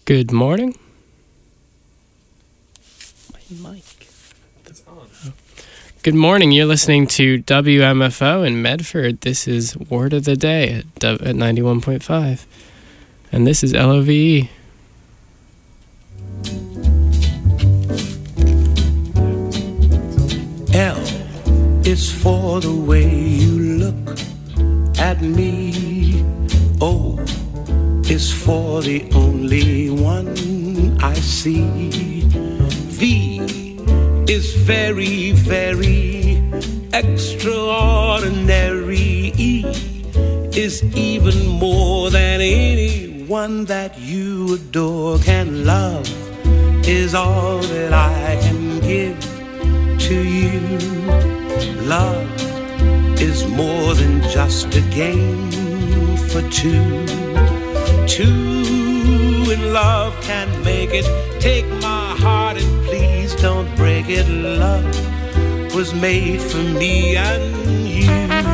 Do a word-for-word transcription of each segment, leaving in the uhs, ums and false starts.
Good morning. My mic. It's on. Oh. Good morning. You're listening to W M F O in Medford. This is Word of the Day at, at ninety-one point five. And this is L O V E. L is for the way you look at me. O is for the only one I see. V is very, very extraordinary. E is even more than anyone that you adore can love, is all that I can give to you. Love is more than just a game for two. Two in love can make it. Take my heart and please don't break it. Love was made for me and you.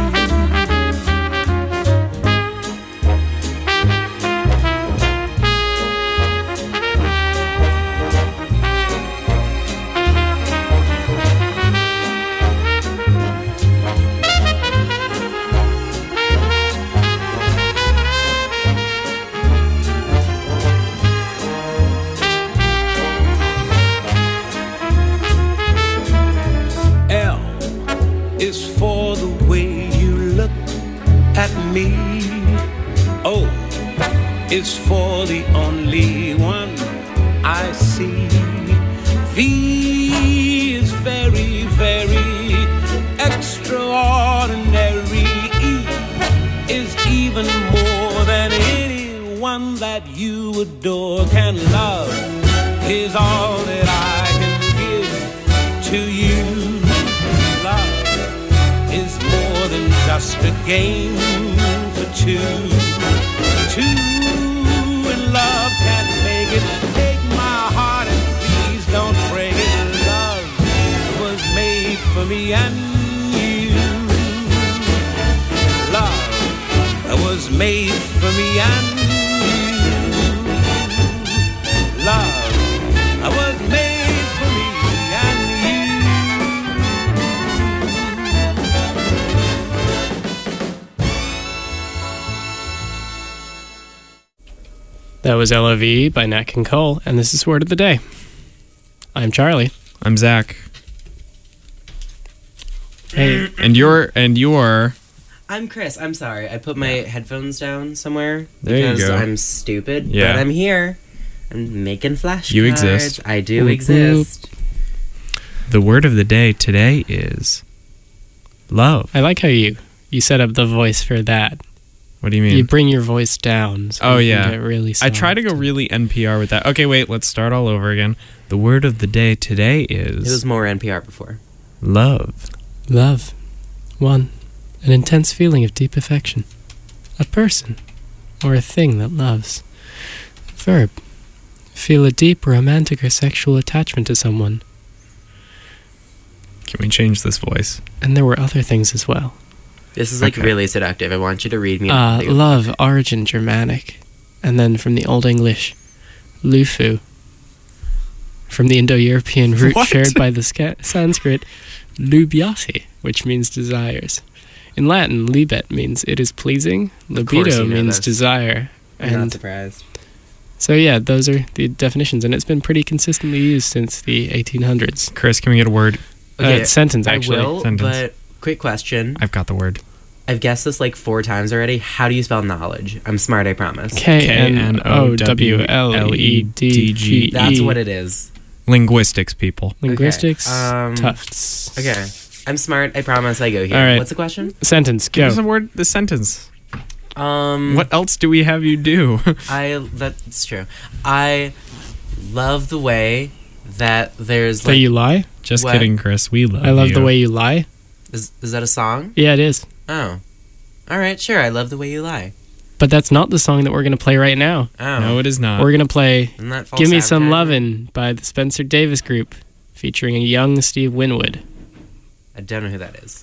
Is for the way you look at me. O is for the only one I see. V is very, very extraordinary. E is even more than anyone that you adore can love, is all that I can give to you. Is more than just a game for two. Two in love can make it. Take my heart and please don't break it. Love was made for me and you. Love was made for me and you. Love was made for me and you. That was L O V E by Nat King Cole, and this is Word of the Day. I'm Charlie. I'm Zach. Hey. And you're and you're I'm Chris. I'm sorry. I put my headphones down somewhere There you because go. I'm stupid. Yeah. But I'm here. I'm making flashcards. You exist. I do Whoop, exist. the word of the day today is love. I like how you, you set up the voice for that. What do you mean? You bring your voice down. So Oh, you yeah. can get really I try to soft. go really N P R with that. Okay, wait, let's start all over again. The word of the day today It was is more N P R before. love. Love. One. An intense feeling of deep affection. A person. Or a thing that loves. Verb. Feel a deep romantic or sexual attachment to someone. Can we change this voice? And there were other things as well. This is like Okay. really seductive. I want you to read me. Uh, the- love, origin Germanic. And then from the Old English, lufu. From the Indo-European root What? shared by the Sca- Sanskrit, lubiati, which means desires. In Latin, libet means it is pleasing. Of course Libido you know means this. desire. I'm not And surprised. so yeah, those are the definitions, and it's been pretty consistently used since the eighteen hundreds. Chris, can we get a word? Uh, sentence, actually. I will, Sentence. but quick question. I've got the word. I've guessed this like four times already. How do you spell knowledge? I'm smart, I promise. K N O W L E D G E. That's what it is. Linguistics, people. Linguistics, Okay, um, Tufts. Okay. I'm smart, I promise I go here. All right. What's the question? Sentence, Give us a go. word, the sentence. Um, What else do we have you do? I, that's true. I love the way that there's That like, you lie? Just What? kidding, Chris. We love I love you. the way you lie. is, is that a song? Yeah, it is. Oh. All right, sure. I love the way you lie. But that's not the song that we're going to play right now. Oh. No, it is not. We're going to play Isn't that false Give Me Some advertising? Lovin' by the Spencer Davis Group, featuring a young Steve Winwood. I don't know who that is.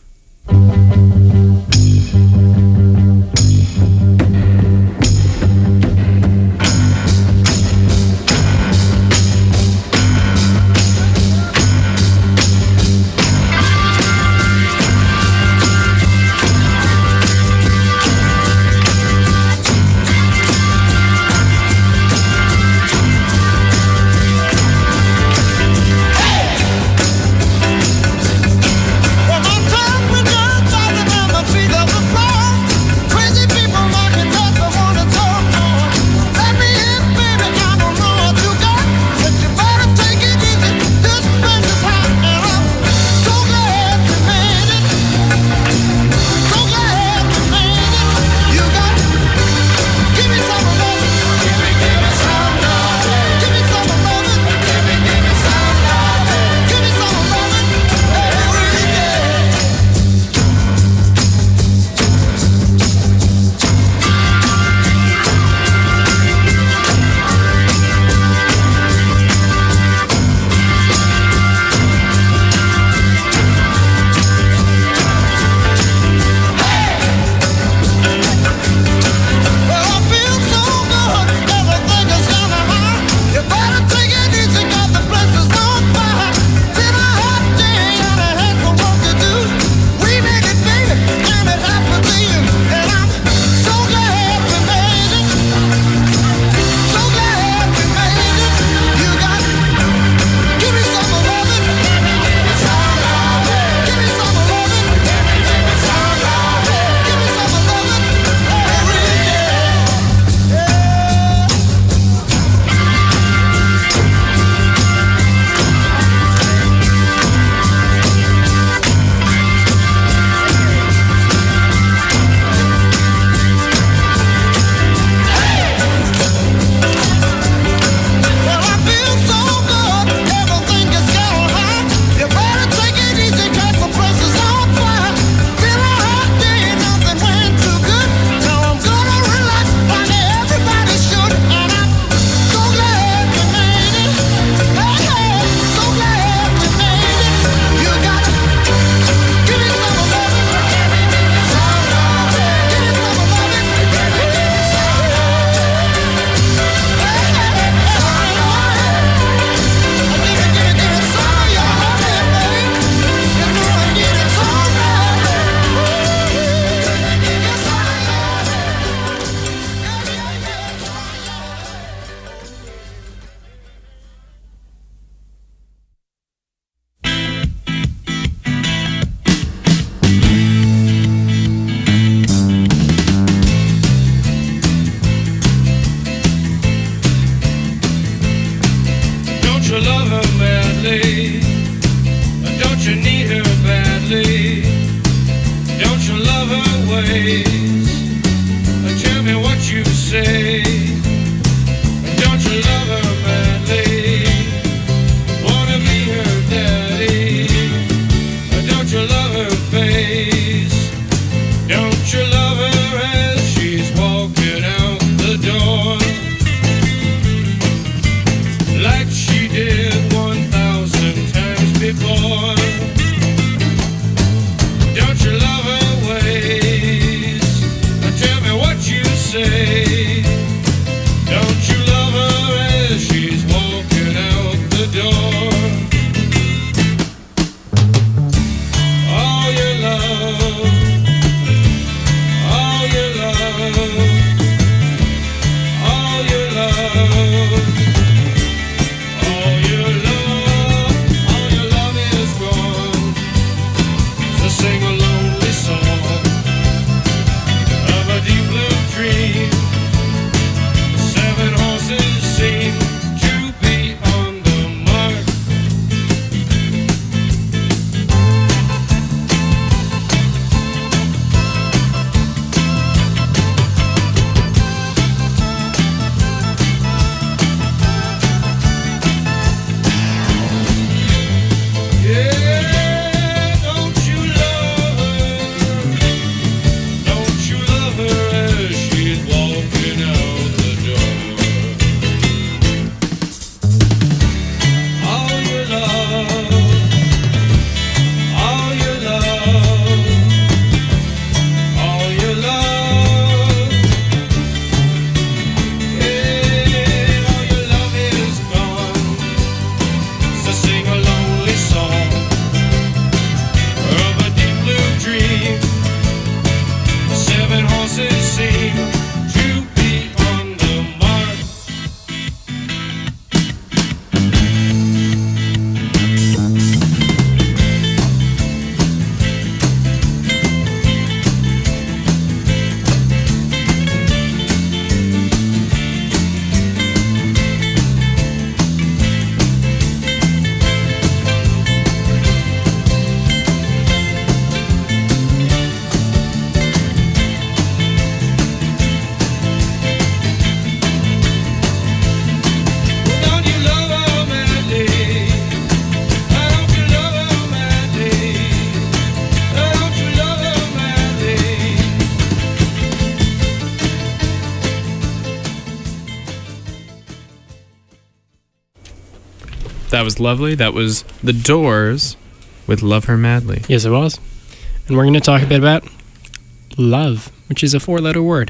That was lovely. That was The Doors with Love Her Madly. Yes, it was. And we're going to talk a bit about love, which is a four-letter word.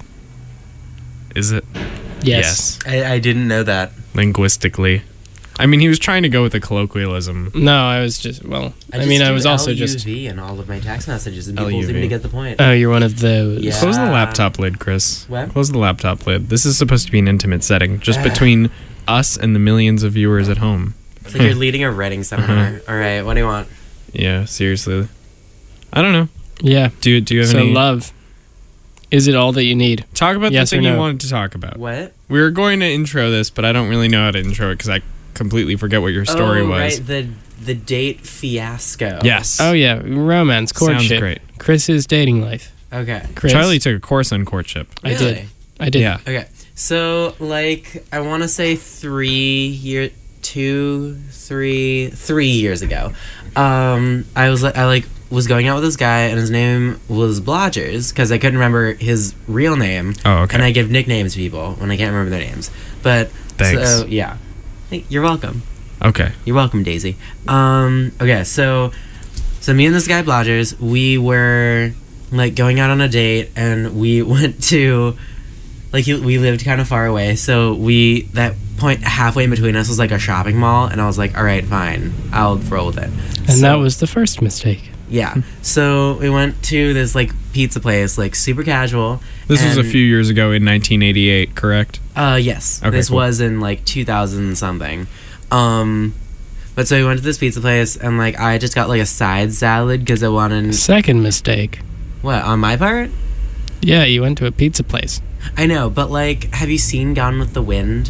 Is it? Yes. I, I didn't know that. Linguistically. I mean, he was trying to go with a colloquialism. No, I was just, well, I, just mean, I do was also L U V just... in all of my text messages, and people L U V. seem to get the point. Oh, you're one of those. Yeah. Close the laptop lid, Chris. What? Close the laptop lid. This is supposed to be an intimate setting, just Ah. between us and the millions of viewers at home. It's like you're leading a writing seminar. Uh-huh. All right, what do you want? Yeah, seriously. I don't know. Yeah. Do do you have So any... love, is it all that you need? Talk about Yes the or thing you no? wanted to talk about. What? We were going to intro this, but I don't really know how to intro it because I completely forget what your story oh, was. right, the the date fiasco. Yes. Oh, yeah, romance, courtship. Sounds great. Chris's dating life. Okay. Chris, Charlie took a course on courtship. I Really? did. I did. Yeah. Okay. So, like, I want to say three year, two, three, three years ago, um, I was like, I like was going out with this guy, and his name was Blodgers because I couldn't remember his real name. Oh, okay. And I give nicknames to people when I can't remember their names. But Thanks. So yeah, Hey, you're welcome. Okay. You're welcome, Daisy. Um, okay, so so me and this guy Blodgers, we were like going out on a date, and we went to like he, we lived kind of far away, so we that point halfway in between us was like a shopping mall, and I was like, all right, fine, I'll roll with it. And So- that was the first mistake. yeah. So we went to this like pizza place, like super casual. This was a and- few years ago in nineteen eighty-eight, correct? Uh, yes. Okay, this cool. was in like two thousand something. Um, but so we went to this pizza place, and like I just got like a side salad because I wanted Second mistake. what on my part. Yeah, you went to a pizza place. I know, but like, have you seen Gone with the Wind?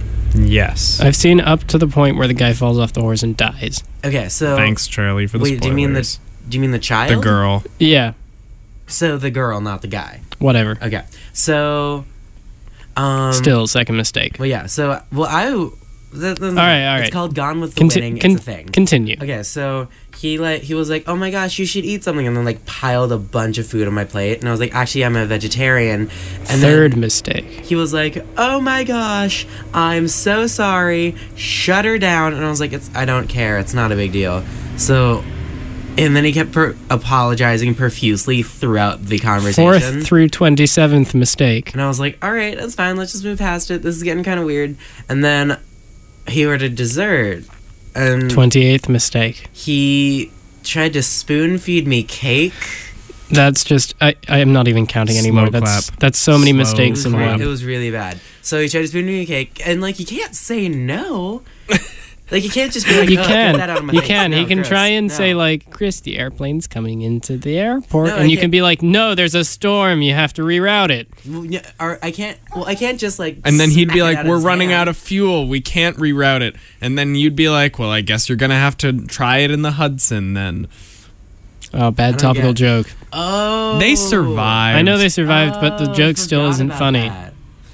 Yes. I've seen up to the point where the guy falls off the horse and dies. Okay, so Thanks, Charlie, for the wait, spoilers. do you mean the do you mean the child? The girl. Yeah, So the girl, not the guy. whatever. Okay, so um, Still, second mistake. Well, yeah. So well, I. The, the, All right, all It's right. called Gone with the Conti- Winning. con- it's a thing. Continue. Okay, so he like he was like, "Oh my gosh, you should eat something," and then like piled a bunch of food on my plate, and I was like, "Actually, I'm a vegetarian." And Third then mistake. he was like, "Oh my gosh, I'm so sorry. Shut her down." And I was like, "It's I don't care. It's not a big deal." So, and then he kept per- apologizing profusely throughout the conversation. Fourth through twenty-seventh mistake. And I was like, all right, that's fine. Let's just move past it. This is getting kind of weird. And then he ordered dessert. And twenty-eighth mistake. he tried to spoon feed me cake. That's just, I, I am not even counting Slow anymore. That's clap. that's so many Slow It mistakes was, in clap. one. it was really bad. So he tried to spoon feed me cake. And, like, you can't say no. Like, you can't just be like, You oh, can. get that out of my You face. can. No, he can gross. try and No. say, like, Chris, the airplane's coming into the airport. No, I and you can can't- be like, no, there's a storm. You have to reroute it. Well, yeah, or I can't, well, I can't just, like, And then he'd be smack it like, out of we're his running hand. out of fuel. We can't reroute it. And then you'd be like, well, I guess you're going to have to try it in the Hudson then. Oh, I bad don't topical get- joke. Oh. They survived. I know they survived, but the Oh, joke still forgot isn't about funny. that.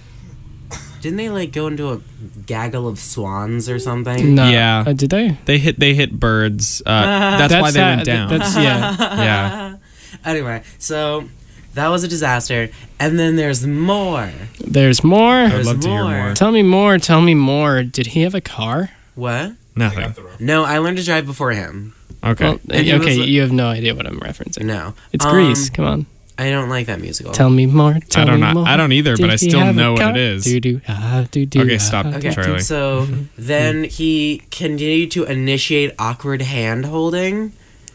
Didn't they like go into a gaggle of swans or something? No. Yeah. Uh, did they? They hit they hit birds. Uh, that's, why they how- went down. That's, yeah. yeah. Anyway, so that was a disaster, and then there's more. There's more. I'd There's love to hear more. more. Tell me more. Tell me more. Did he have a car? What? Nothing. No, I learned to drive before him. Okay. Well, And he okay, was- you have no idea what I'm referencing. No, It's Um, Grease. Come on. I don't like that musical. Tell me more. Tell I don't me know. more. I don't either, Did but I he still have a know what car? it is. Do do ah do do. Okay, ah, stop. do, Okay, Charlie. so then he continued to initiate awkward hand holding,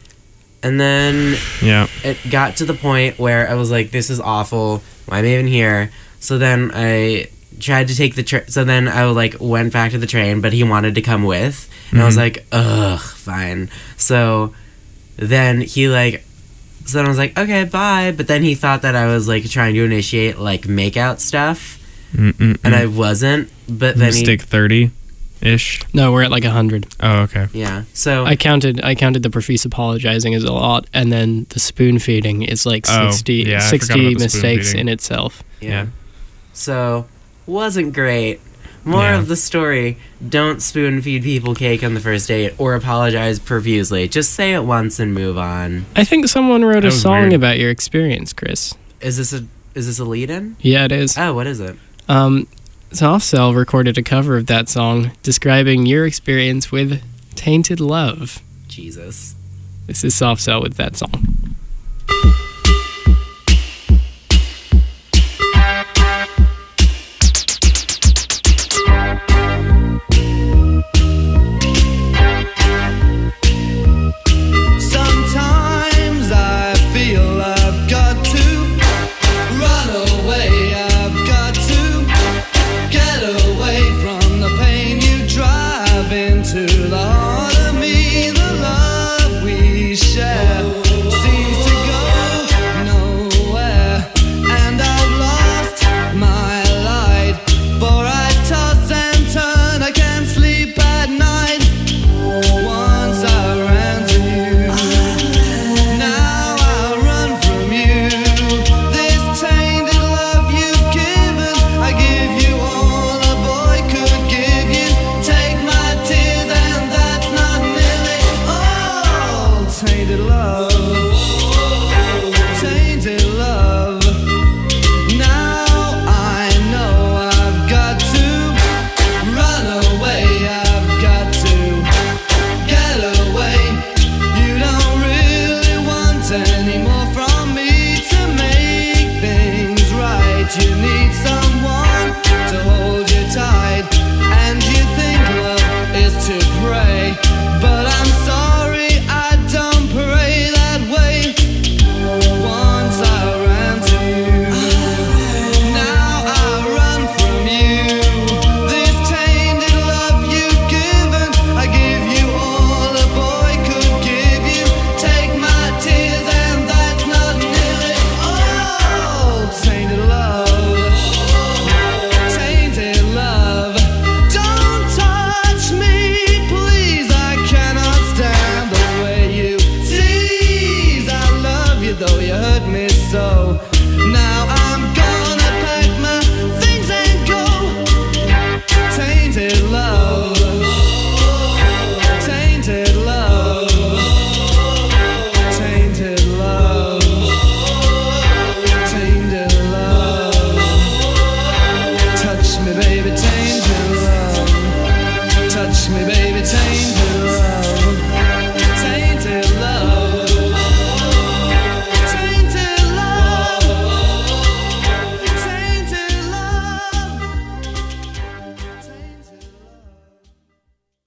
and then Yeah. it got to the point where I was like, this is awful. Why am I even here? So then I tried to take the train. So then I like went back to the train, but he wanted to come with. And I was Mhm. like, ugh, fine. So then he like, so then I was like, okay, bye. But then he thought that I was like trying to initiate like makeout stuff. Mm-mm-mm. And I wasn't. But then Mistake thirty ish. No, we're at like a hundred. Oh, okay. he, yeah. So I counted. I counted the profuse apologizing as a lot, and then the spoon feeding is like Oh, sixty, yeah, I forgot sixty about the spoon mistakes feeding. in itself. yeah. Yeah. So wasn't great. More Yeah. of the story, don't spoon feed people cake on the first date or apologize profusely. Just say it once and move on. I think someone wrote That a was song weird. about your experience, Chris. Is this a is this a lead in? Yeah, it is. Oh, what is it? Um, Soft Cell recorded a cover of that song describing your experience with tainted love. Jesus. This is Soft Cell with that song. Sometimes I feel I've got to run away. I've got to get away from the pain you drive into the heart of me. The love we share seems to go nowhere, and I've lost my light. For I toss and turn, I can't sleep at night. Once I ran to you, now I run from you. This tainted love you've given, I give you all a boy could give you. Take my tears and that's not nearly all. Tainted love, tainted love. Now I know I've got to run away. I've got to get away. You don't really want any more from me to make things right. You need someone to hold you tight, and you think love is to pray. But I'm sorry, I don't pray that way. Once I ran to you, now I run from you. This tainted love you've given, I give you all a boy could give you. Take my tears and that's not nearly all. Tainted love, tainted love. Don't touch me, please. I cannot stand the way you tease. I love you though you hurt me so. Now I'm gonna pack my things and go. Tainted love, tainted love, tainted love, tainted love. Touch me, baby, tainted love. Touch me, baby, tainted love. Tainted love, tainted love, tainted love, tainted love.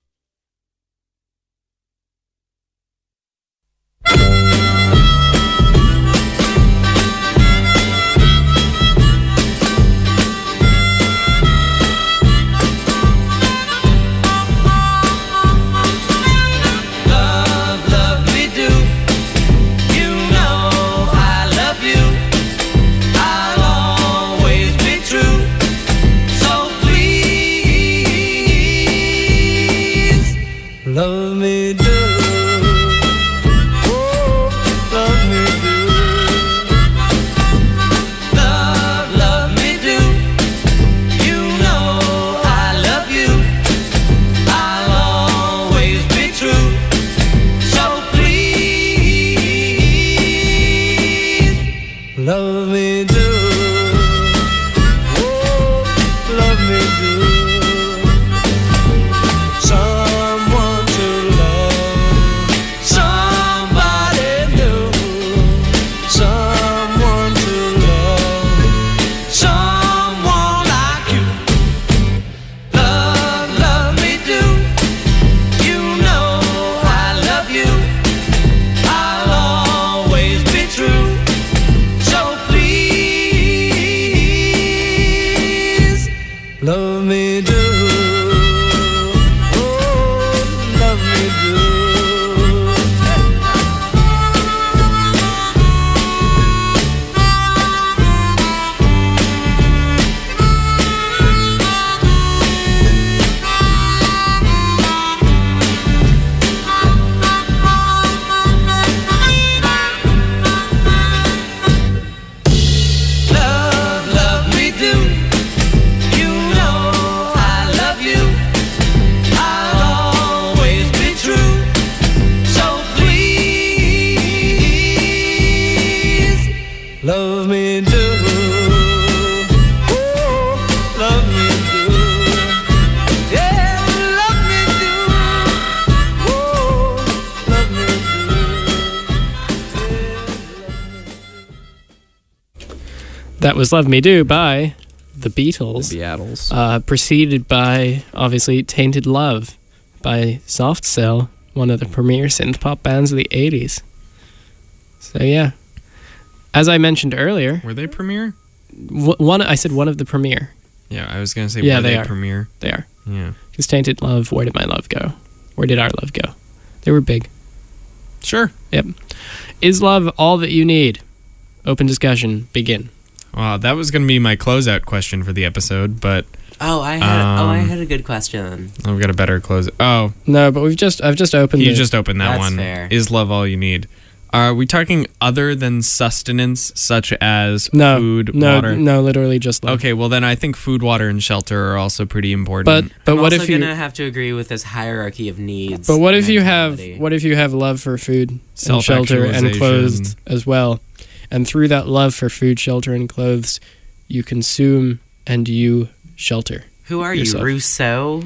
Love, love me do. You know I love you. I'll always be true. So please, love me do. Oh, love me do. Love, love me do. You know I love you. I'll always be true. So please, love me do. Oh, love me do. Someone to love, somebody new. Someone to love, someone like you. Love, love me do. You know I love you. I'll always be true. So please, love me do. Oh, love me do. Love, love me do. You know That was Love Me Do by the Beatles. The Beatles. Uh, preceded by, obviously, Tainted Love by Soft Cell, one of the premier synth pop bands of the eighties. So, yeah. As I mentioned earlier, Were they premiere? w- one I said one of the premier. Yeah, I was gonna say. Yeah, were they they, are. premiere? They are. Yeah. Because Tainted Love, Where Did My Love Go? Where Did Our Love Go? They were big. Sure. Yep. Is love all that you need? Open discussion. Begin. Wow, that was gonna be my closeout question for the episode, but Oh, I had. oh, I Um, had a good question. I've got a better close. Oh, No, but we've just I've just opened you the, just opened that That's one. fair. Is love all you need? Are we talking other than sustenance, such as no, food, no, water? no, literally just love. Okay, well then I think food, water, and shelter are also pretty important. But but I'm what also if you gonna have to agree with this hierarchy of needs. But what if you have mentality. what if you have love for food and shelter and Self-actualization. clothes as well? And through that love for food, shelter, and clothes, you consume and you shelter. Who are yourself. you, Rousseau?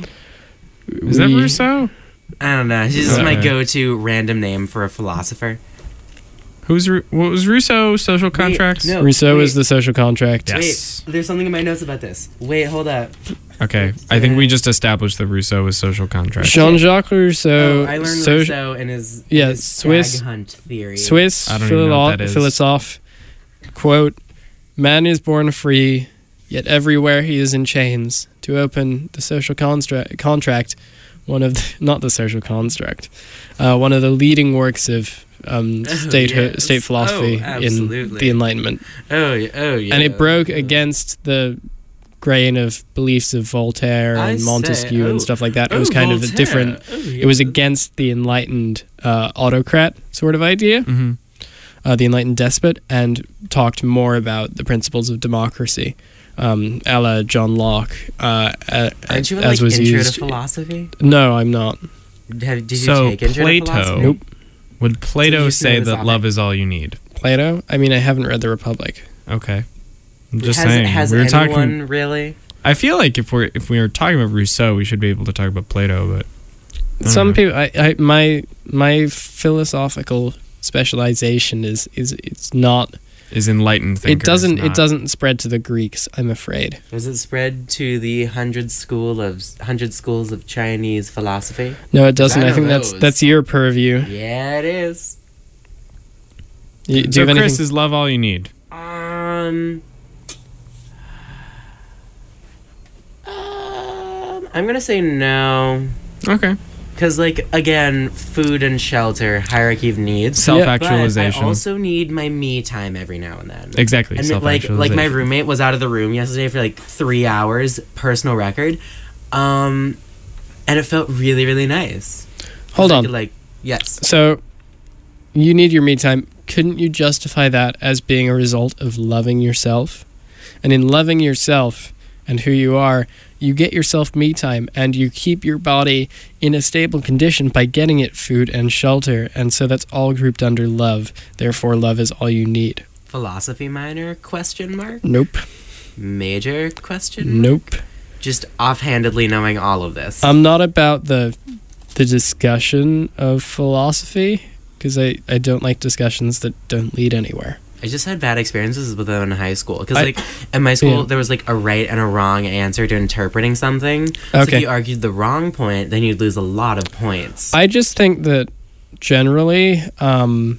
is that We- Rousseau? I don't know. This is my Okay. go-to random name for a philosopher. Who's Ru- what was Rousseau? Social contracts. no. Rousseau wait. is the social contract. Yeah. Wait, Yes. there's something in my notes about this. Wait, hold up. Okay, I think we just established that Rousseau was social contracts. Jean-Jacques Rousseau, oh, I learned so- Rousseau and his, Yeah, his Swiss- stag hunt theory. Swiss I don't even know what philo- that is. philosophe, quote, "Man is born free, yet everywhere he is in chains." To open the social constra- contract, one of the, not the social construct, uh, one of the leading works of um, Oh, state yes. state philosophy Oh, in absolutely. the Enlightenment, Oh, yeah, oh, yeah. and it broke against the grain of beliefs of Voltaire I and say, Montesquieu oh, and stuff like that. It oh, was kind of a Voltaire. different. Oh, yeah. It was against the enlightened uh, autocrat sort of idea, Mm-hmm. uh, the enlightened despot, and talked more about the principles of democracy, um, a la John Locke, uh, uh, Aren't you in, as like, was intro used. to philosophy? No, I'm not. Have, did you So, take intro Plato- to philosophy? Nope. Would Plato you say know this that topic. love is all you need? Plato? I mean, I haven't read The Republic. Okay, I'm just has, saying. Has we were anyone talking. really? I feel like if we're if we were talking about Rousseau, we should be able to talk about Plato. But I don't Some know. people, I, I, my my philosophical specialization is is it's not. is enlightened thinkers. It doesn't. It not- doesn't spread to the Greeks. I'm afraid. Does it spread to the hundred school of hundred schools of Chinese philosophy? No, it doesn't. I I, know think that's those. that's your purview. Yeah, it is. You, do So you have Chris, anything? is love all you need? Um, um, I'm gonna say no, Okay. because like again, food and shelter, hierarchy of needs. Self But I actualization. also need my me time every now and then. Exactly. And self like like my roommate was out of the room yesterday for like three hours, personal record, um, and it felt really really nice. 'Cause Hold I on. could, like yes, So, you need your me time. Couldn't you justify that as being a result of loving yourself? And in loving yourself and who you are, you get yourself me time and you keep your body in a stable condition by getting it food and shelter. And so that's all grouped under love. Therefore, love is all you need. philosophy minor question mark, Nope. major question mark? Nope. Just offhandedly knowing all of this. I'm not about the the discussion of philosophy because I, I don't like discussions that don't lead anywhere. I just had bad experiences with them in high school. Because, I- like, in my school, yeah. there was, like, a right and a wrong answer to interpreting something. So Okay. if you argued the wrong point, then you'd lose a lot of points. I just think that generally, um,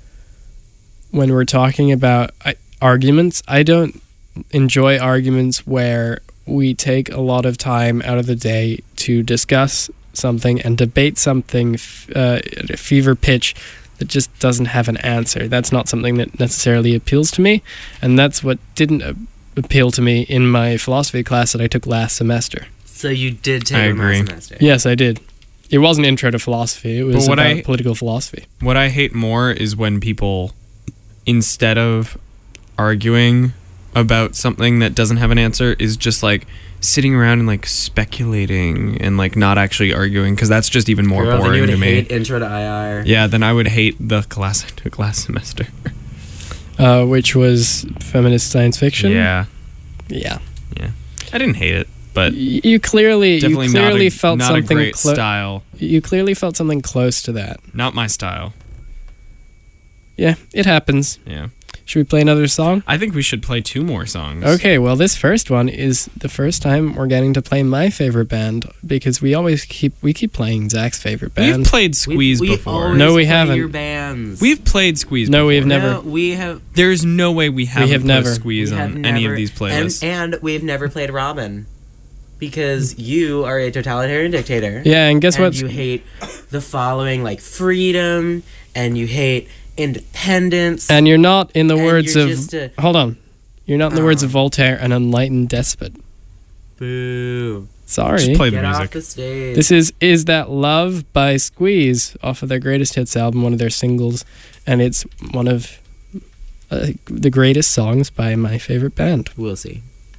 when we're talking about I, arguments, I don't enjoy arguments where we take a lot of time out of the day to discuss something and debate something f- uh, at a fever pitch that just doesn't have an answer. That's not something that necessarily appeals to me, and that's what didn't uh, appeal to me in my philosophy class that I took last semester. So you did take I it last agree. semester. Yes, I did. It wasn't intro to philosophy. It was what about I- political philosophy. What I hate more is when people, instead of arguing about something that doesn't have an answer, is just like sitting around and like speculating and like not actually arguing, because that's just even more Girl, then you boring would to me. hate intro to I R. Yeah, then I would hate the class I took last semester. Uh, which was feminist science fiction. Yeah, yeah. I didn't hate it, but Y- You clearly, you definitely clearly not a, felt not something. a great clo- style. You clearly felt something close to that. Not my style. Yeah, it happens. Yeah. Should we play another song? I think we should play two more songs. Okay, well, this first one is the first time we're getting to play my favorite band because we always keep we keep playing Zach's favorite band. We've played Squeeze we, we before. always No, we play haven't. Your bands. We've played Squeeze No, before. we've never. No, we have. There's no way we haven't have put never. Squeeze we on have any never- of these playlists. And, and we've never played Robin because you are a totalitarian dictator. Yeah, and guess and what? You hate the following, like freedom, and you hate independence. And you're not, in the And words you're of. just a- Hold on. You're not, in the words Oh. of Voltaire, an enlightened despot. Boo. Sorry. Just play the Get off music. the stage. This is Is That Love by Squeeze off of their greatest hits album, one of their singles, and it's one of uh, the greatest songs by my favorite band. We'll see.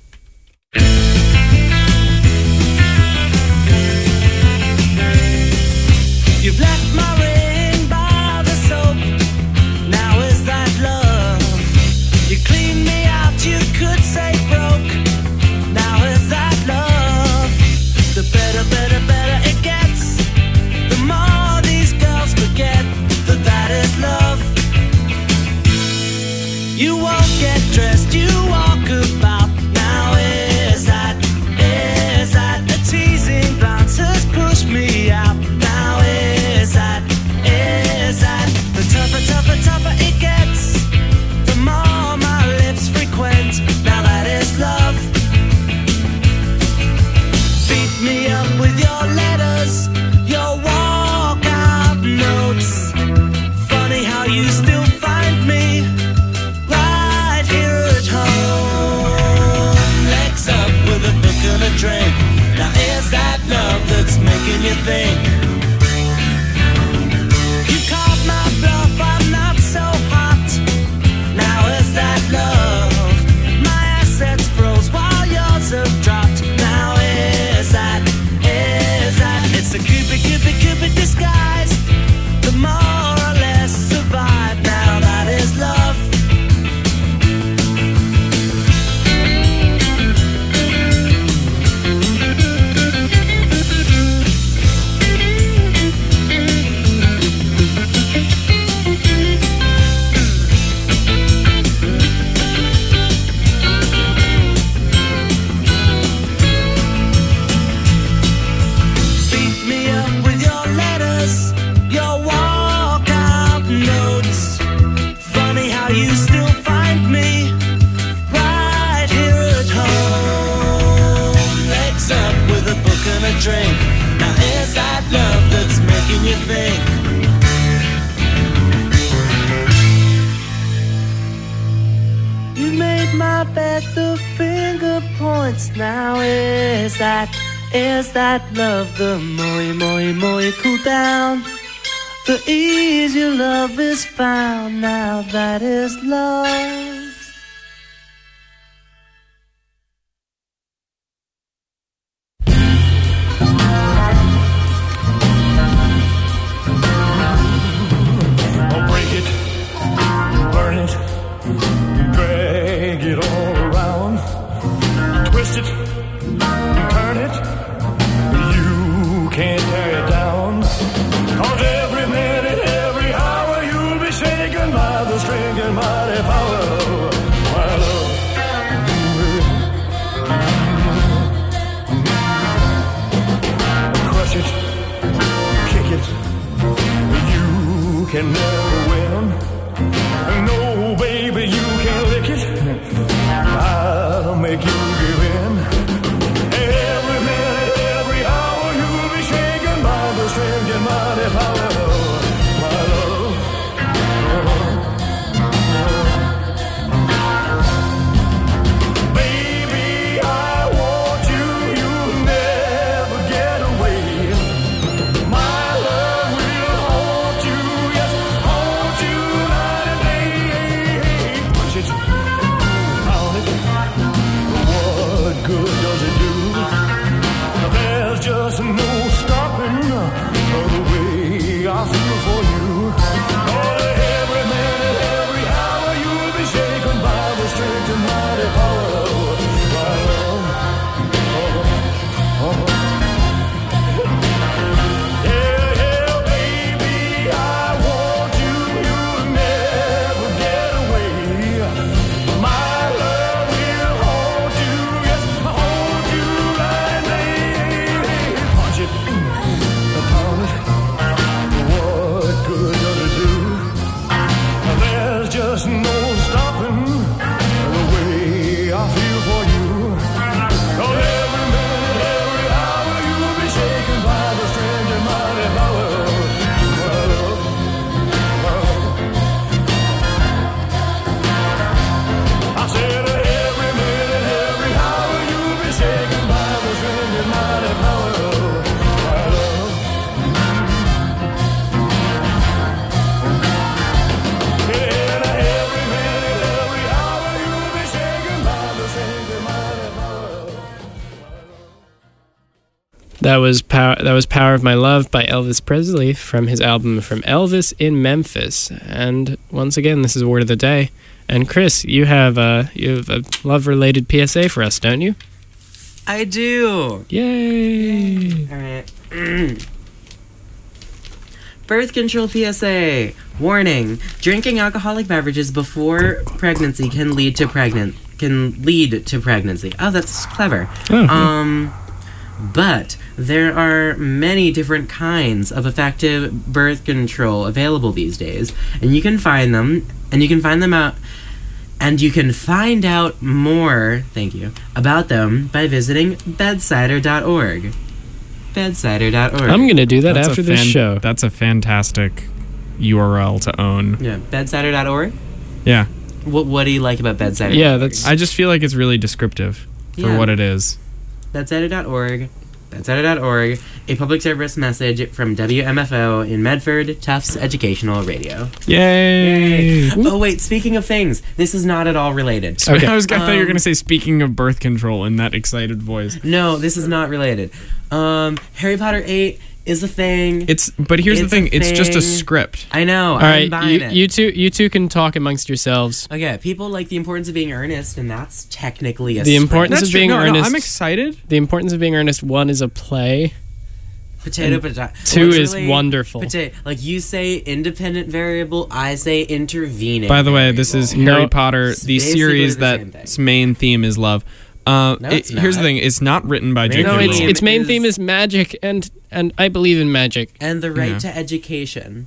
You've left my ring by the soap. Now is that love? You cleaned me out, you could say broke. Now is that love? The better, better, better it gets. The more these girls forget that that is love. You won't get dressed, you walk about. Now is that, is that a teasing glance has pushed me out? Now is that, is that the tougher, tougher, tougher it gets? The more my lips frequent. Now that is love. Beat me up with your letters, your walkout notes. Funny how you still find me right here at home. Legs up with a book and a drink. Now is that love that's making you think? You called my bluff, I'm not so hot. Now is that love? My assets froze while yours have dropped. Now is that, is that? It's a cupid, cupid, cupid disguise. The more or less survive. Now that is love. Beat me up with your letters, your walkout notes. Funny how you still find me right here at home. Legs up with a book and a drink. Now is that love that's making you think? You made my bed, the finger points. Now is that, is that love? The more, more, more you cool down, the easier love is found. Now that is love. I'll break it, burn it, drag it all around, twist it, turn it, you can't tear it down. Cause every minute, every hour, you'll be shaken by the string and mighty power That was power. That was "Power of My Love" by Elvis Presley from his album "From Elvis in Memphis." And once again, this is word of the day. And Chris, you have a you have a love-related P S A for us, don't you? I do. Yay! All right. Birth control P S A. Warning: drinking alcoholic beverages before pregnancy can lead to pregnant can lead to pregnancy. Oh, that's clever. Oh, Um, but there are many different kinds of effective birth control available these days, and you can find them, and you can find them out, and you can find out more, thank you, about them by visiting bedsider dot org. bedsider dot org. I'm gonna do that That's a after this fan- show. That's a fantastic U R L to own. Yeah, bedsider dot org. Yeah. What What do you like about bedsider? Yeah, that's- I just feel like it's really descriptive for Yeah. what it is. bedsider dot org. bedsider dot org. A public service message from W M F O in Medford, Tufts Educational Radio. Yay! Oh wait, speaking of things, this is not at all related. Okay. I was I thought you were Um, gonna say speaking of birth control in that excited voice. No, this is not related. Um, Harry Potter eight is a thing. It's but here's It's the a thing, it's just a thing. script. I know. All I'm right, buying you, it. you two, you two can talk amongst yourselves. Okay, people like the importance of being earnest, and that's technically a The script. importance That's of true. being No, no, earnest. I'm excited. The importance of being earnest. One is a play. Potato, potato. Two Well, is really wonderful. Potato. Like you say independent variable, I say intervening. By the way, this is variable. No. Harry Potter, It's the basically series the same that's thing. main theme is love. Uh, No, it- it's here's the not. thing: it's not written by J K No, No, Rowling. its Name its main is- theme is magic, and and I believe in magic And the right Yeah. to education.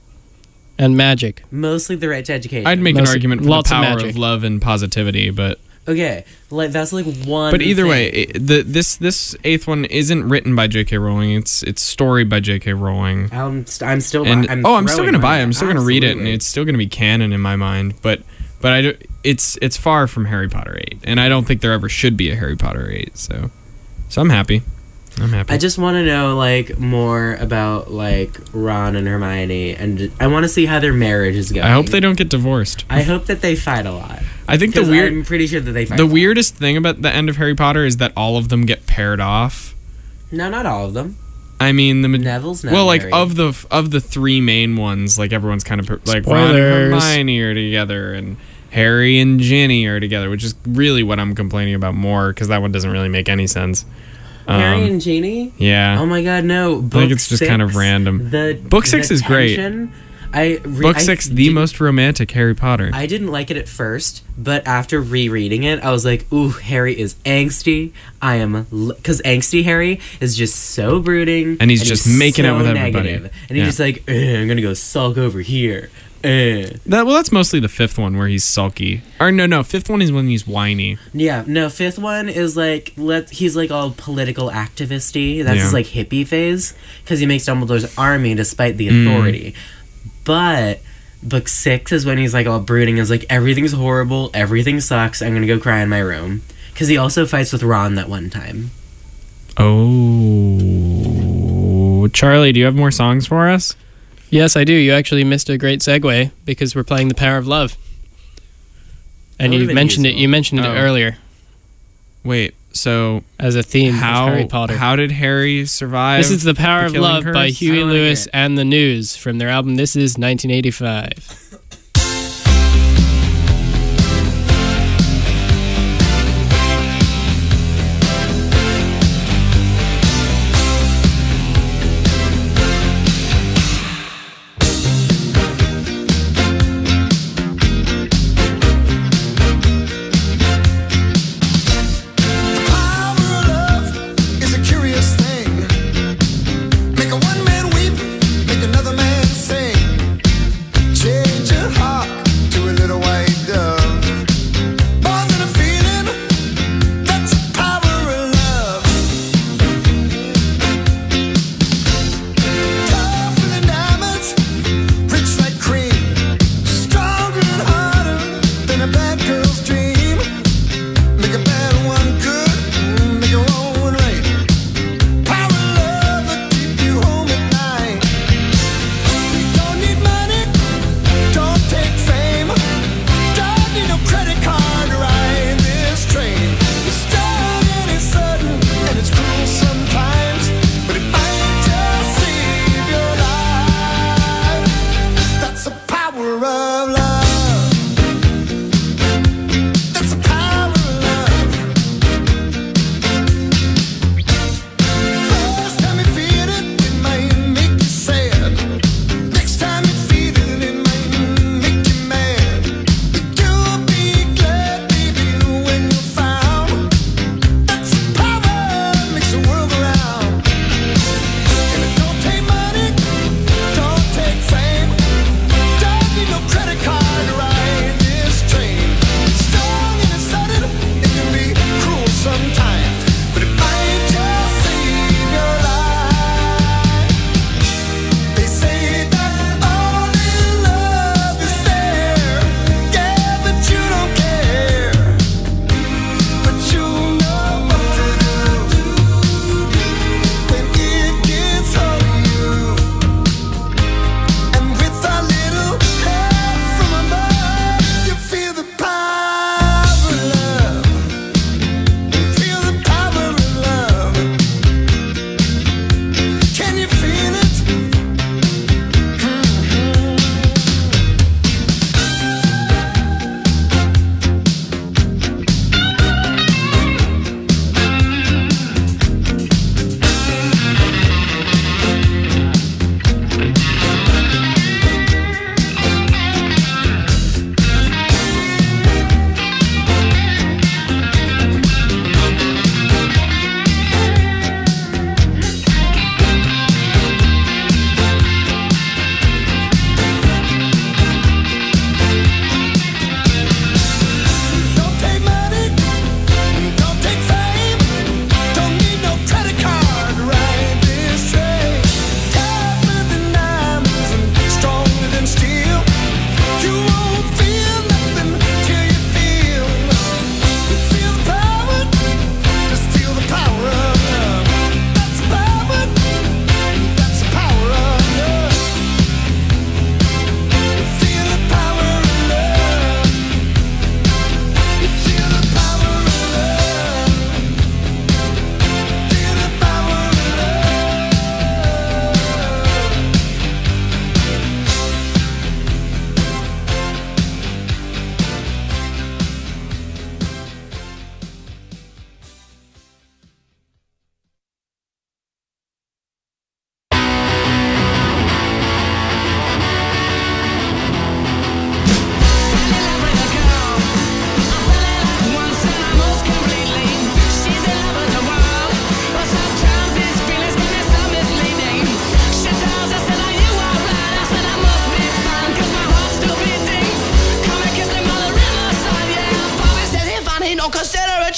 and magic. Mostly the right to education. I'd make an Mostly- argument for lots the of power magic. of love and positivity, but Okay, like that's like one. but either thing. way, it, the this this eighth one isn't written by J K Rowling. It's it's story by J K Rowling. I'm, st- I'm still. And bu- I'm oh, I'm still throwing gonna buy money it. at I'm still gonna read it, and Absolutely. it's still gonna be canon in my mind. But but I do, it's it's far from Harry Potter eight, and I don't think there ever should be a Harry Potter eight. So so I'm happy. I'm happy. I just want to know like more about like Ron and Hermione, and I want to see how their marriage is going. I hope they don't get divorced. I hope that they fight a lot. I think the 'Cause weird I'm pretty sure that they fight. the a lot. weirdest thing about the end of Harry Potter is that all of them get paired off. No, not all of them. I mean the ma- Neville's not well, like married. of the of the three main ones, like everyone's kind of like Ron and Spoilers. Hermione are together, and Harry and Ginny are together, which is really what I'm complaining about more because that one doesn't really make any sense. Harry Um, and Jeannie. yeah, Oh my God, no! Book think it's just six, kind of random. The Book six the is great. tension, I re- Book I six, the didn't- most romantic Harry Potter. I didn't like it at first, but after rereading it, I was like, "Ooh, Harry is angsty. I am because angsty Harry is just so brooding, And he's just making out with everybody. negative. And he's Yeah. just like, "Eh, I'm gonna go sulk over here." Eh. that well, that's mostly the fifth one where he's sulky. Or no, no, fifth one is when he's whiny. Yeah, no. Fifth one is like let he's like all political activisty. That's Yeah. his like hippie phase because he makes Dumbledore's army despite the Mm. authority. But book six is when he's like all brooding. Is like everything's horrible, everything sucks. I'm gonna go cry in my room because he also fights with Ron that one time. Oh, Charlie, do you have more songs for us? Yes, I do. You actually missed a great segue because we're playing "The Power of Love," and That you would've been mentioned it. useful. You mentioned it Oh. earlier Wait, so as a theme how of Harry Potter. how did Harry survive? This is "The Power the of Killing Love" by Curse? Huey I wanna Lewis hear it. and the News from their album "This Is nineteen eighty-five." Power of love is a curious thing. Make a one man weep, make another man sing. Change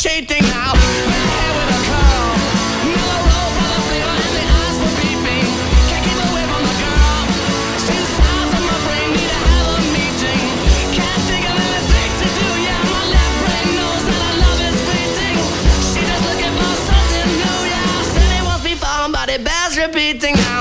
cheating now. Red hair with a curl, mellow roll full of flavor, and the eyes were beeping. Can't keep away from the girl. She's size of my brain, need to have a meeting. Can't think of anything to do, yeah. My left brain knows that our love is fleeting. She just looking for something new, yeah. Said it wants me falling, but it bears repeating now.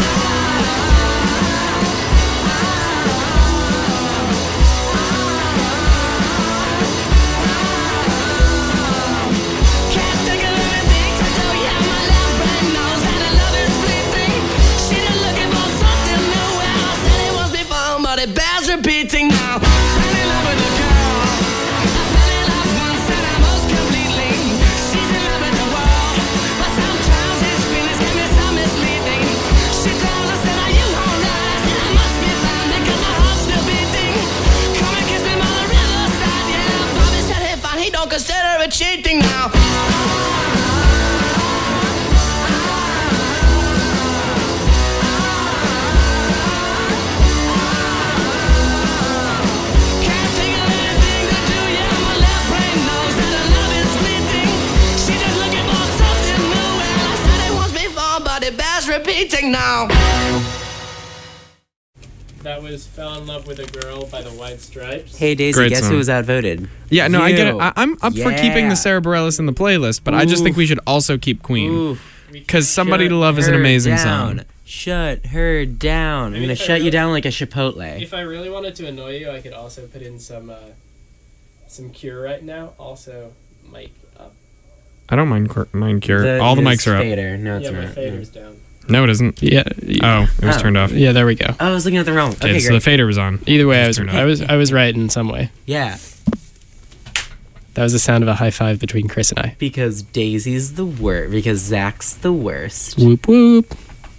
It bears repeating now. Fell in love with a girl. I fell in love once and I most completely. She's in love with the world, but sometimes his feelings can be so misleading. She told us that are you alright? And I must be fine because my heart's still beating. Come and kiss me on the riverside, yeah. Bobby said hey fine, he don't consider it cheating now. Repeating now. That was Fell in Love with a Girl by the White Stripes. Hey Daisy, Great guess song. who was outvoted? Yeah, no, I get it. You. I, I'm up for keeping Yeah. the Sarah Bareilles in the playlist, but I just think we should also keep Queen. Ooh, Because Somebody shut to Love is an her amazing down. song. Shut her down. I'm Maybe gonna if I shut you really- down like a Chipotle. If I really wanted to annoy you, I could also put in some uh, some Cure right now. Also, mic up. I don't mind, Cur- mind Cure. All the his mics are up. Fader. No, it's Yeah, my not. fader's down. No, it isn't. Yeah. Oh, it was Oh. turned off. Yeah, there we go. Oh, I was looking at the wrong. Okay, Okay, so great. the fader was on. Either way, I was Just turned I off. was I was right in some way. Yeah, That was the sound of a high five between Chris and I. because Daisy's the worst. Because Zach's the worst. Whoop whoop.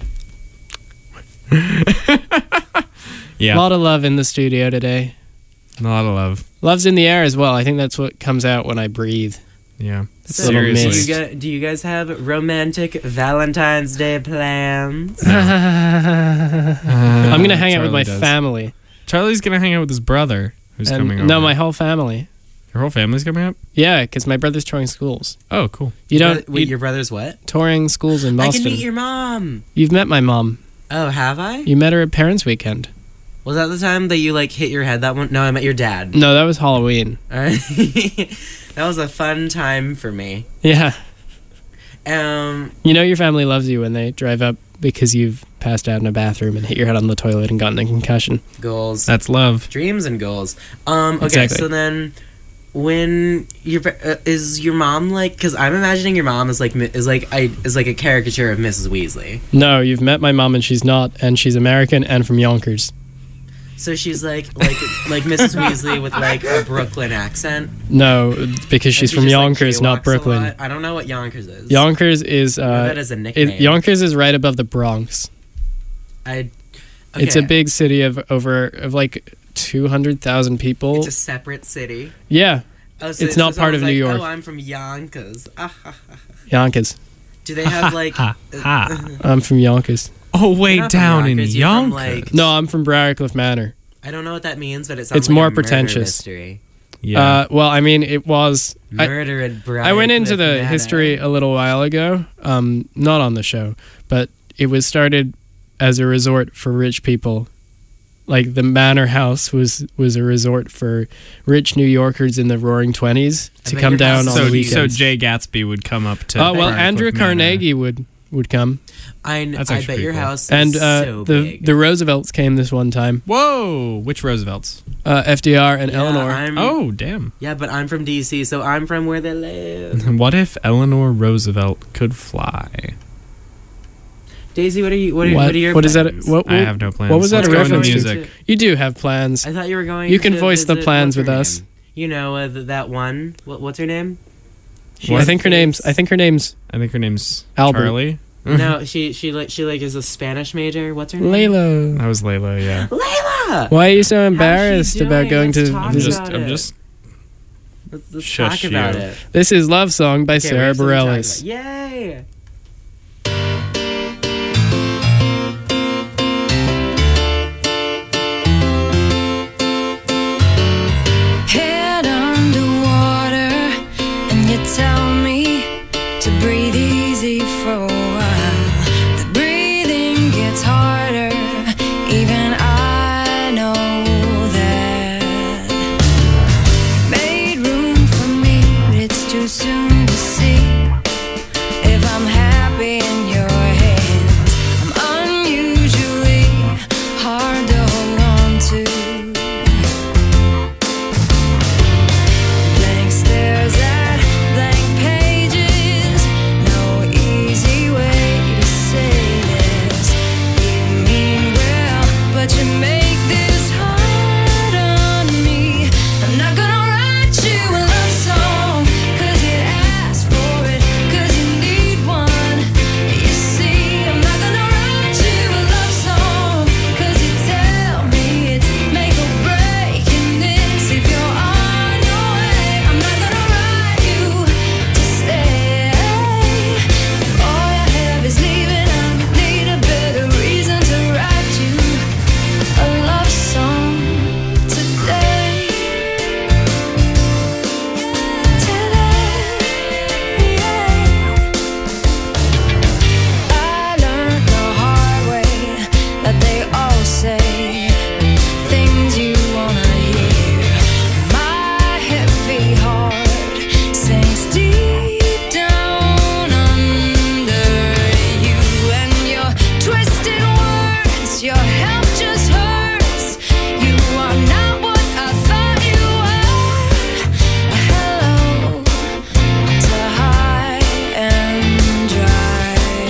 Yeah, A lot of love in the studio today. a lot of love. Love's in the air as well. I think that's what comes out when I breathe. Yeah, It's So, a little do seriously. you, mist. guys, do you guys have romantic Valentine's Day plans? I'm gonna hang out with Charlie my does. family. Charlie's gonna hang out with his brother, who's And- coming over. no, my whole family. Your whole family's coming up. Yeah, because my brother's touring schools. Oh, cool. You don't. Wait, you- your brother's what? touring schools in I Boston. can meet your mom. You've met my mom. Oh, have I? You met her at Parents Weekend. Was that the time that you like hit your head that one? No, I met your dad. No, that was Halloween. Alright. That was a fun time for me. Yeah. Um, You know your family loves you when they drive up because you've passed out in a bathroom and hit your head on the toilet and gotten a concussion. goals, That's love. dreams, and goals. Um, okay, Exactly. so then when your uh, is your mom like? Because I'm imagining your mom is like mi- is like I is like a caricature of Missus Weasley. No, you've met my mom and she's not, and she's American and from Yonkers. So she's like like like Missus Weasley with like a Brooklyn accent. No, because she's And from she just, like, Yonkers, jaywalks not a Brooklyn. lot. I don't know what Yonkers is. Yonkers is I know uh, that as a nickname. it, Yonkers is right above the Bronx. I. It's a okay. big city of over of like two hundred thousand people. It's a separate city. Yeah, Oh, so, It's not so part of someone's New like, York. Oh, I'm from Yonkers. Ah, ha, ha. Yonkers. Do they have like? Ha, ha. I'm from Yonkers. Oh, You're way not from down in Yonkers, you're from, Yonkers. like- No, I'm from Briarcliff Manor. I don't know what that means, but it sounds It's like more a murder pretentious. mystery. Yeah. Uh, well, I mean, it was. I, Murder at Briarcliff I went into the Manor. history a little while ago, um, not on the show, but it was started as a resort for rich people. Like the Manor House was was a resort for rich New Yorkers in the Roaring Twenties I to bet come your down house on so, the weekends. so Jay Gatsby would come up to. Oh well, Briarcliff Andrew Manor. Carnegie would would come, I, kn- That's I actually bet your pretty cool. house and is uh, so the big. the Roosevelts came this one time. Whoa! Which Roosevelts? Uh, F D R and Yeah, Eleanor. I'm, Oh, damn. yeah, but I'm from D C, so I'm from where they live. What if Eleanor Roosevelt could fly? Daisy, what are you? What are, What- what are your? what is that? plans? What, I have no plans. what was that Let's a go into reference to? music. You do have plans. I thought you were going. You can to voice the visit- plans what's with her us. name? You know uh, th- that one. What, what's her name? She I has think a her name's. face. I think her name's I think her name's Albert. Charlie. No, she she like she like is a Spanish major. What's her name? Layla. That was Layla. Yeah. Layla. Why are you so embarrassed doing? about going Let's to talk I'm visit? just. about I'm it. just. Let's, let's Shush talk about you. it. This is Love Song by Okay, we Sarah have something to talk Bareilles. about. Yay! Head underwater, and you tell easy for a while. The breathing gets harder, even I know that. Made room for me, but it's too soon to see if I'm happy in your hands. I'm unusually hard to hold on to. Blank stares at blank pages, no easy way to say this. You mean well, but you make this hard on me. I'm not gonna write you a love song, cause you asked for it, cause you need one. You see, I'm not gonna write you a love song, cause you tell me it's make or break in this. If you're on your way, I'm not gonna write you to stay. If all you have is leaving, I need a better reason to write you a love song today. I learned the hard way that they all say things you wanna hear. My heavy heart sinks deep down under you, and your twisted words, your help just hurts. You are not what I thought you were. A hello to high and dry.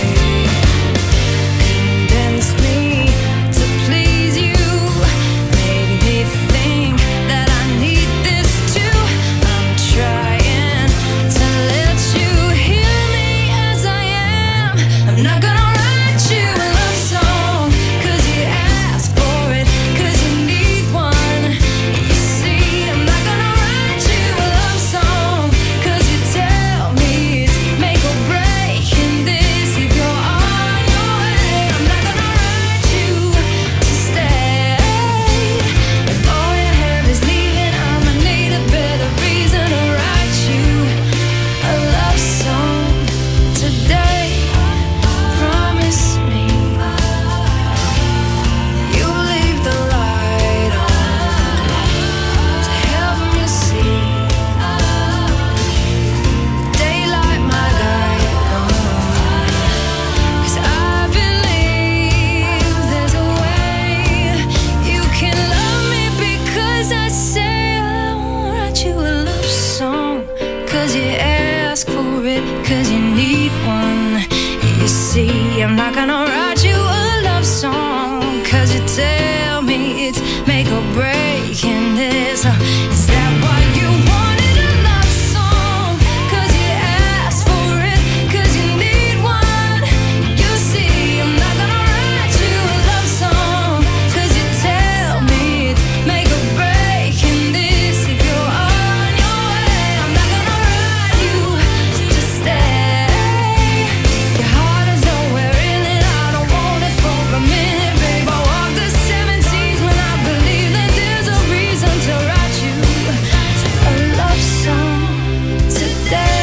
Convinced me to please you, made me think that I need this too. I'm trying to let you hear me as I am. I'm not gonna write you a love song, cause you asked for it, cause you need one. You see, I'm not gonna write you a love song, cause you tell me it's make or break in this. If you're on your way, I'm not gonna write you to stay. If all you have is leaving, I'ma need a better reason to write you a love song today. Promise me you'll leave the light on to help me see daylight, my guide on. 'Cause I believe there's a way you can love me, because I say I won't write you a love song, cause you ask for it, cause you need one. You see, I'm not gonna write you a love song, cause you tell me it's make or break in this. Uh, Is that why you wanted a love song? Cause you asked for it, cause you need one. You see, I'm not gonna write you a love song, cause you tell me it's make or break in this. If you're on your way, I'm not gonna write you to stay. Your heart is nowhere in it, I don't want it for a minute, babe. I walk the seven seas when I believe that there's a reason to write you a love song today.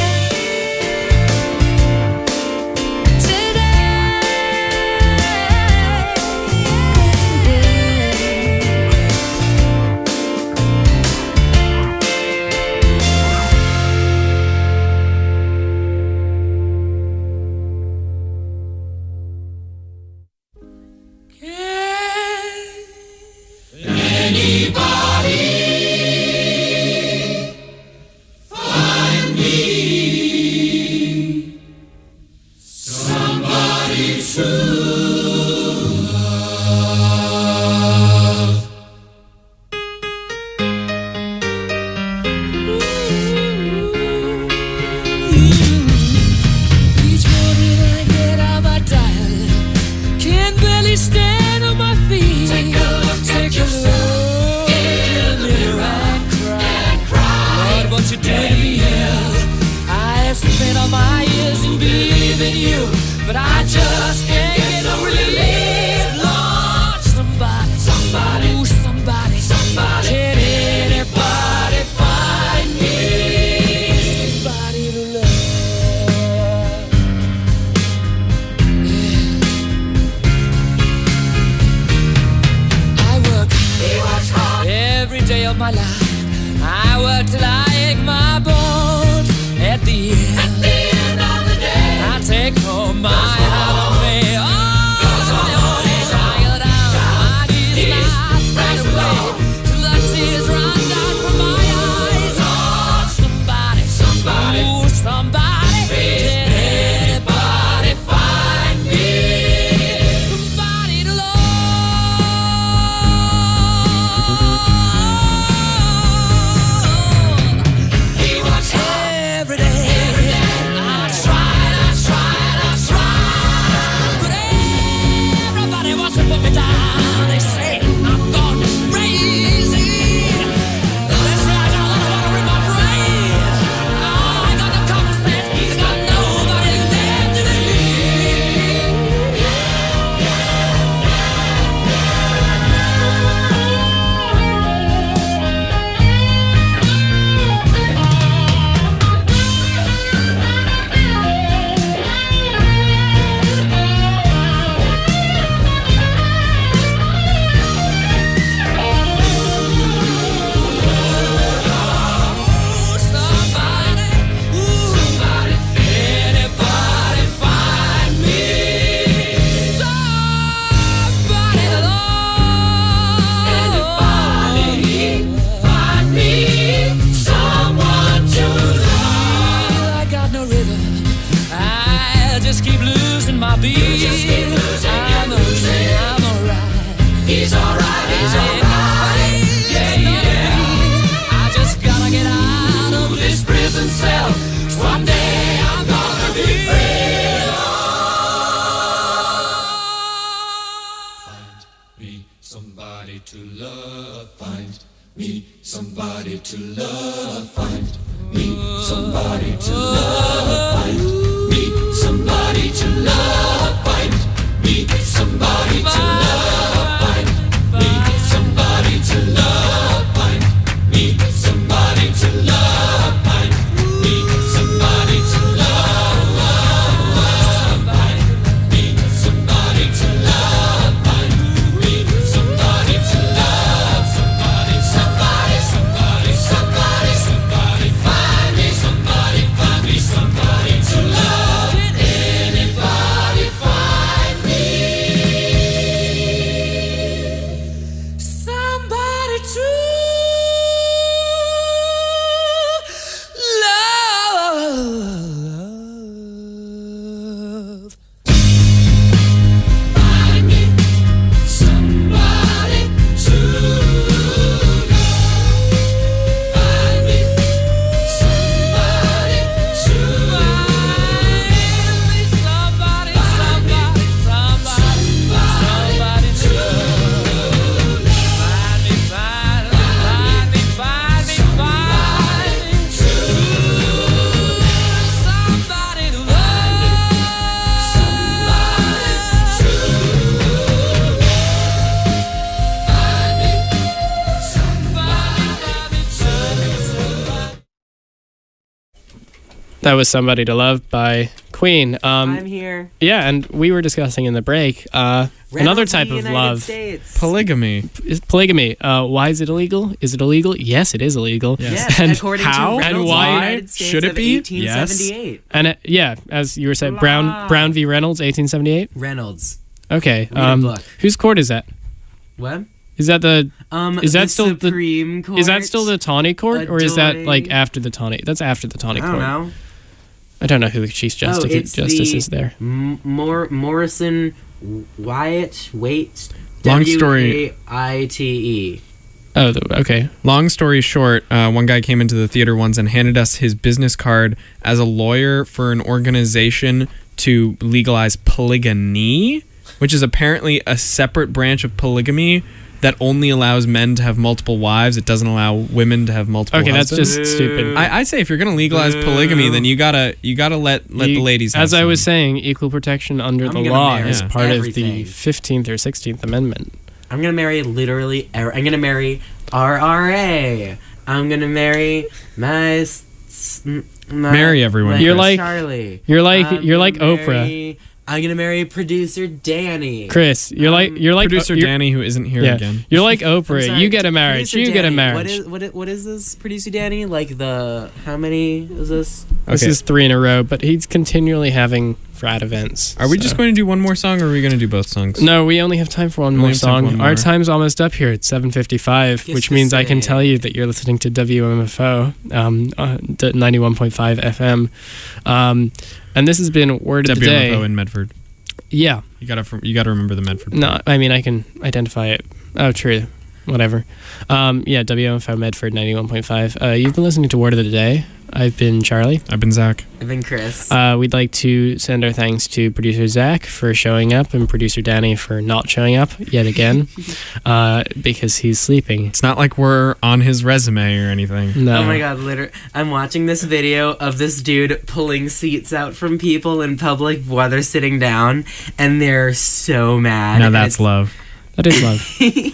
Each morning I get out my diet, can't barely stand on my feet. Take a look, take a look in the mirror and cry. Lord, what you did to me, I have spent all my years in believing you, but I just can't get no relief. Lord, somebody, somebody, ooh, somebody, somebody, can anybody find me somebody to love? my life. I work till I ache my bones. At the end, At the end of the day, I take home my happy pay. Oh, my own trial down. My knees right away till the tears run down from my eyes. Oh, somebody, somebody, ooh, somebody, did anybody find me? Somebody to love. He wants every day. I tried, I tried, I tried, but everybody wants to put me down. They say I'm gone crazy. They say I got a lot of water in my brain. I got no common sense. I got nobody left to believe. Ooh, somebody, ooh, somebody, anybody find me? Somebody to love. Anybody find me? Someone to love. I got no rhythm. I just keep losing my beat. I'm losing, I'm alright. He's alright, he's alright. Yeah, yeah. I just gotta get out of this prison cell. Someday I'm gonna be free. Me somebody to love, find me somebody to love, find me somebody to love, find me somebody to love, find me somebody to love, find me somebody to love, find me somebody to love, find me somebody to love, find me somebody to love, find me somebody to love, somebody, somebody, somebody, somebody, somebody, find me somebody, find me somebody to love. Did anybody find me? Somebody to love. Find me somebody to love. Find me somebody to love. Somebody, somebody, somebody, somebody to love. Find me, find me, find me, find me, find me to love. Somebody to love. That was Somebody to Love by Queen. Um, I'm here. yeah, and we were discussing in the break uh, another Reynolds type v. of United love. States. Polygamy. Is polygamy. Uh, why is it illegal? Is it illegal? Yes, it is illegal. Yes, And according how to and Reynolds why v. United States should it of be? eighteen seventy-eight. And uh, yeah, as you were saying, Brown Brown v. Reynolds, eighteen seventy-eight. Reynolds. Okay. Read a Um, book. whose court is that? What? Is that the Um, Is that the still the- Supreme Court? is that still the Taney court, or is that like Adoring- after the Taney? That's after the Taney I don't court. know. I don't know who the Chief Justice, oh, it's Justice the is there. M- Mor- Morrison Wyatt Wait. Long story- I T E. Oh, the, okay. Long story short, uh, one guy came into the theater once and handed us his business card as a lawyer for an organization to legalize polygamy, which is apparently a separate branch of polygamy that only allows men to have multiple wives. It doesn't allow women to have multiple Okay, that's husbands. just stupid. I, I say if you're gonna legalize polygamy, then you gotta you gotta let let You- the ladies. Have As I was some. saying, equal protection under I'm the gonna law marry is Yeah. part of everything. the fifteenth or sixteenth Amendment. I'm gonna marry literally. er- I'm gonna marry R R A. I'm gonna marry my. s- s- my Marry everyone, You're Chris. like- Charlie. You're like I'm you're like gonna Oprah. marry I'm gonna marry producer Danny. Chris, you're like you're like Producer you're, Danny, who isn't here yeah, again. you're like I'm Oprah. sorry, You get a marriage. producer You get a Danny, marriage. What is what is, what is this, producer Danny? Like the how many is this? This Okay. is three in a row, but he's continually having frat events. Are we so- just going to do one more song, or are we going to do both songs? No, we only have time for one We more only have time for song. one Our more. time's almost up here at seven fifty-five, Guess which to means I can say- tell you that you're listening to W M F O, um, uh, d- ninety-one point five F M. Um, and this has been Word of the W M F O Day. in Medford. Yeah. You gotta, you gotta remember the Medford. No, I mean, I can identify it. Oh, true. Whatever. Um, yeah, W M F O Medford ninety-one point five. Uh, you've been listening to Word of the Day. I've been Charlie. I've been Zach. I've been Chris. Uh, we'd like to send our thanks to producer Zach for showing up and producer Danny for not showing up yet again uh, because he's sleeping. It's not like we're on his resume or anything. No. Oh my god, literally. I'm watching this video of this dude pulling seats out from people in public while they're sitting down, and they're so mad. Now and that's it's- love. That is love.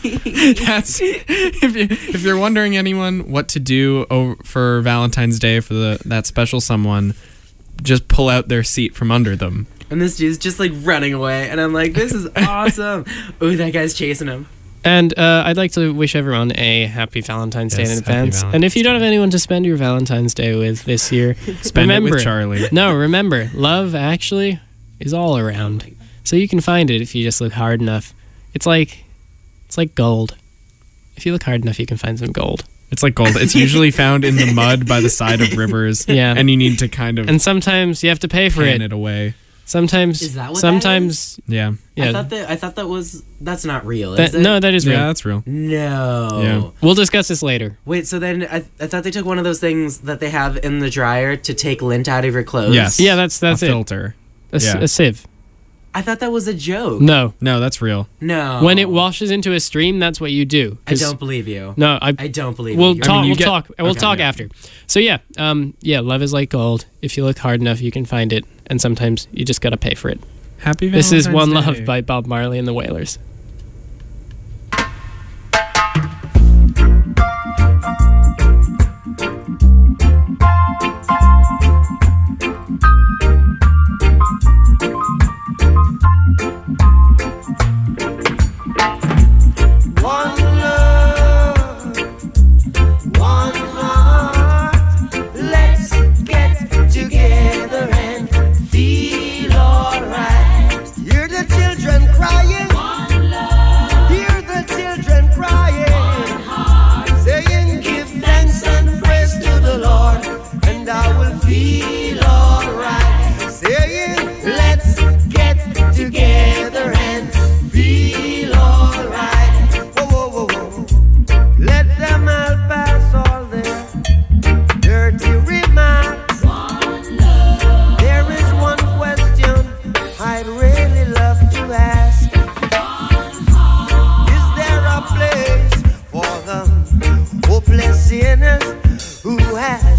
That's if you if you're wondering anyone what to do over, for Valentine's Day for the that special someone, just pull out their seat from under them. And this dude's just like running away, and I'm like, this is awesome. Ooh, that guy's chasing him. And uh, I'd like to wish everyone a happy Valentine's Day Yes, in happy advance. And if you don't have anyone to spend your Valentine's Day with this year, Spend remember, it with Charlie. No, remember, love actually is all around. So you can find it if you just look hard enough. It's like it's like gold. If you look hard enough, you can find some gold. It's like gold. It's usually found in the mud by the side of rivers. Yeah. And you need to kind of And sometimes you have to pay for pan it. it away. Sometimes Is that what that sometimes Yeah. yeah. I thought that I thought that was that's not real. that, Is it? no, that is real. Yeah, that's real. No. Yeah. We'll discuss this later. Wait, so then I, I thought they took one of those things that they have in the dryer to take lint out of your clothes. Yes. Yeah, that's that's a it. filter. A, s- Yeah. a sieve. I thought that was a joke. No. No, that's real. No. When it washes into a stream, that's what you do. I 'Cause- don't believe you. No, I I don't believe We'll you. talk. you we'll get- talk. We'll okay, talk yeah. after. So yeah, um, yeah, love is like gold. If you look hard enough, you can find it, and sometimes you just gotta pay for it. Happy This Valentine's is One Day. Love by Bob Marley and the Wailers. One love, one heart. Let's get together and feel alright. Hear the children crying. One love. Hear the children crying. One heart. Saying, give thanks and praise to the Lord, and I will feel alright. Saying, let's get together and feel alright. Whoa, whoa, whoa, whoa. Let them all pass all their dirty remarks. One love. There is one question I'd really love to ask. One heart. Is there a place for the hopeless sinners who has